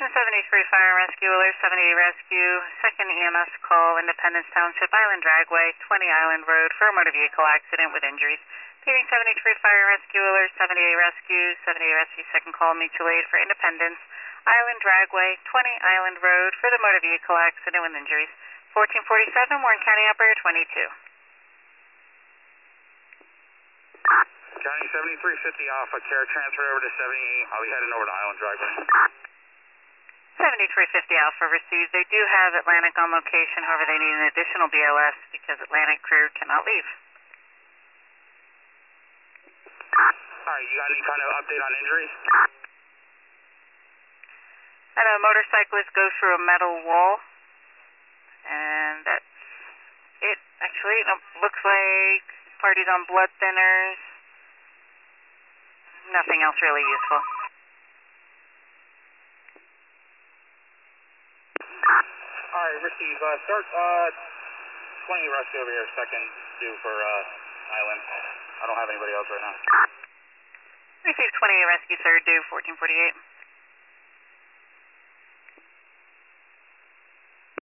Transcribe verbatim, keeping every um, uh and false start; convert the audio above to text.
Station seventy-three Fire and Rescue, Alert seventy-eight Rescue, second E M S call, Independence Township, Island Dragway, twenty Island Road for a motor vehicle accident with injuries. Paving seventy-three Fire and Rescue, Alert seventy-eight Rescue, seventy-eight Rescue, second call, mutual aid for Independence, Island Dragway, twenty Island Road for the motor vehicle accident with injuries. fourteen forty-seven, Warren County Operator twenty-two. County seventy-three fifty Alpha, care transfer over to seventy-eight. I'll be heading over to Island Dragway. seventy-three fifty Alpha received. They do have Atlantic on location, however they need an additional B L S because Atlantic crew cannot leave. Alright, you got any kind of update on injuries? And a motorcyclist goes through a metal wall. And that's it. Actually, it looks like party's on blood thinners. Nothing else really useful. Alright, receive. Uh, start uh, twenty rescue over here, second due for uh, Island. I don't have anybody else right now. Receive twenty-eight rescue, third due, fourteen forty-eight.